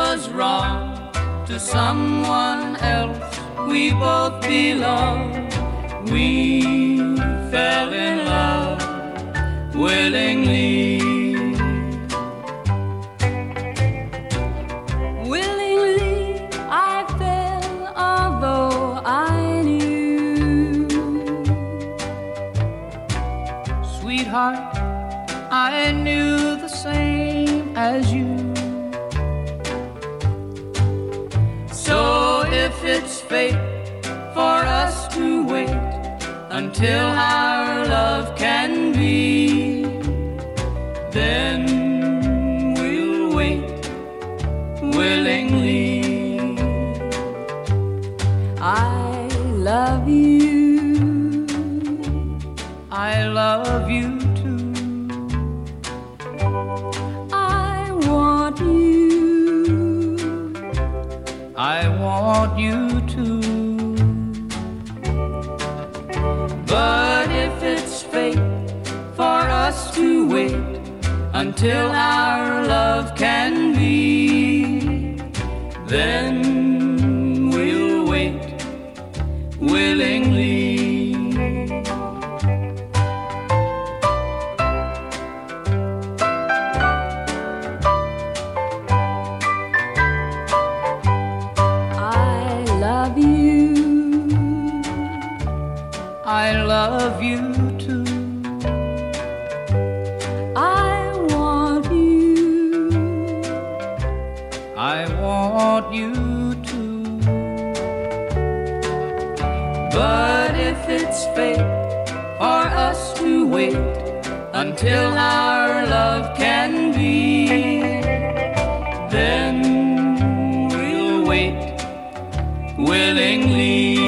was wrong to someone else we both belong. We fell in love willingly. Willingly I fell, although I knew, sweetheart, I knew the same as you. So if it's fate for us to wait until our love can be, then we'll wait willingly. I love you, I love you too. I want you, I want you too. But if it's fate for us to wait until our love can be, then we'll wait willingly. I love you, I love you too. I want you, I want you too. But if it's fate for us to wait until our love can be, then we'll wait willingly.